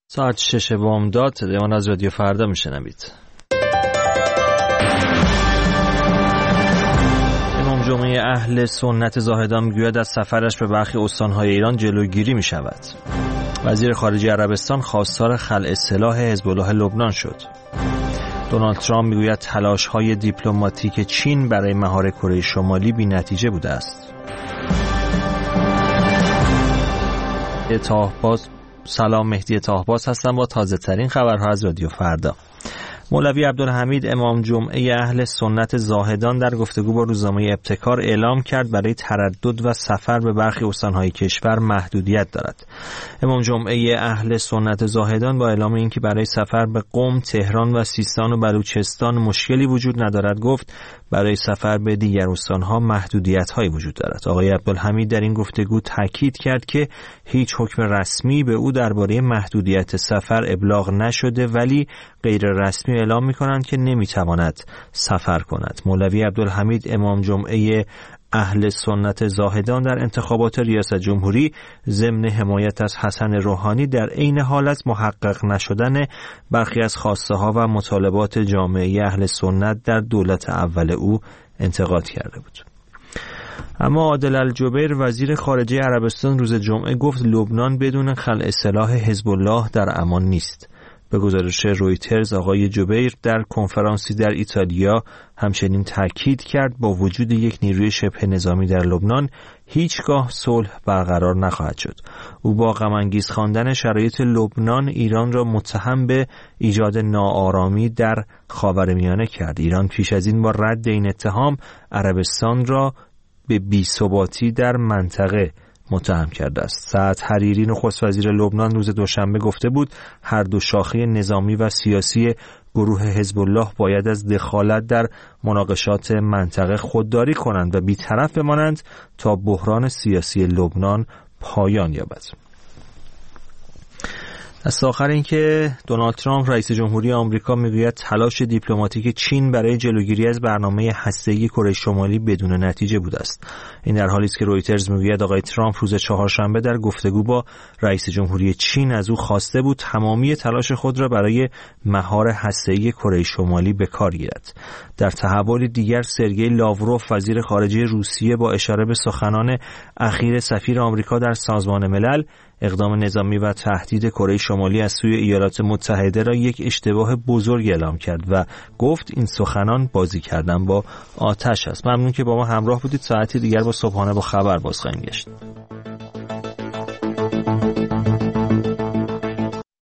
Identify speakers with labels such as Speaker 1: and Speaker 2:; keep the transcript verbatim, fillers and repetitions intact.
Speaker 1: ساعت شش بامداد دیوان از رادیو فردا میشنوید. امام جمعه اهل سنت زاهدان میگوید از سفرش به برخی استانهای ایران جلوگیری میشود. وزیر خارجه عربستان خواستار خلع سلاح حزب الله لبنان شد. دونالد ترامپ میگوید تلاش‌های دیپلماتیک چین برای مهار کره شمالی بی‌نتیجه بوده است. تاهباز سلام، مهدی تاهباز هستم با تازه ترین خبرها از رادیو فردا. مولوی عبدالحمید امام جمعه اهل سنت زاهدان در گفتگو با روزنامه ابتکار اعلام کرد برای تردد و سفر به برخی استانهای کشور محدودیت دارد. امام جمعه اهل سنت زاهدان با اعلام اینکه برای سفر به قم، تهران و سیستان و بلوچستان مشکلی وجود ندارد گفت برای سفر به دیگر استانها محدودیت‌هایی وجود دارد. آقای عبدالحمید در این گفتگو تاکید کرد که هیچ حکم رسمی به او درباره محدودیت سفر ابلاغ نشده، ولی غیر رسمی اعلام می‌کنند که نمی‌تواند سفر کند. مولوی عبدالحمید امام جمعه اهل سنت زاهدان در انتخابات ریاست جمهوری ضمن حمایت از حسن روحانی در عین حال از محقق نشدن برخی از خواسته‌ها و مطالبات جامعه اهل سنت در دولت اول او انتقاد کرده بود. اما عادل الجبیر وزیر خارجه عربستان روز جمعه گفت لبنان بدون خلع سلاح حزب الله در امان نیست. به گزارش رویترز آقای جبیر در کنفرانسی در ایتالیا همچنین تاکید کرد با وجود یک نیروی شبه نظامی در لبنان هیچگاه صلح برقرار نخواهد شد. او با غم انگیز خواندن شرایط لبنان ایران را متهم به ایجاد ناآرامی در خاورمیانه کرد. ایران پیش از این با رد این اتهام عربستان را به بی‌ثباتی در منطقه متهم کرده است. سعد حریری نخست وزیر لبنان روز دوشنبه گفته بود هر دو شاخه نظامی و سیاسی گروه حزب الله باید از دخالت در مناقشات منطقه خودداری کنند و بی‌طرف بمانند تا بحران سیاسی لبنان پایان یابد. دست آخر این که دونالد ترامپ رئیس جمهوری آمریکا میگوید تلاش دیپلماتیک چین برای جلوگیری از برنامه هسته‌ای کره شمالی بدون نتیجه بوده است. این در حالی است که رویترز میگوید آقای ترامپ روز چهارشنبه در گفتگو با رئیس جمهوری چین از او خواسته بود تمامی تلاش خود را برای مهار هسته‌ای کره شمالی به کار گیرد. در تحول دیگر سرگئی لاوروف وزیر خارجه روسیه با اشاره به سخنان اخیر سفیر آمریکا در سازمان ملل اقدام نظامی و تهدید کره شمالی از سوی ایالات متحده را یک اشتباه بزرگ اعلام کرد و گفت این سخنان بازی کردن با آتش است. ممنون که با ما همراه بودید. ساعتی دیگر با صبحانه با خبر باز خواهیم گشت.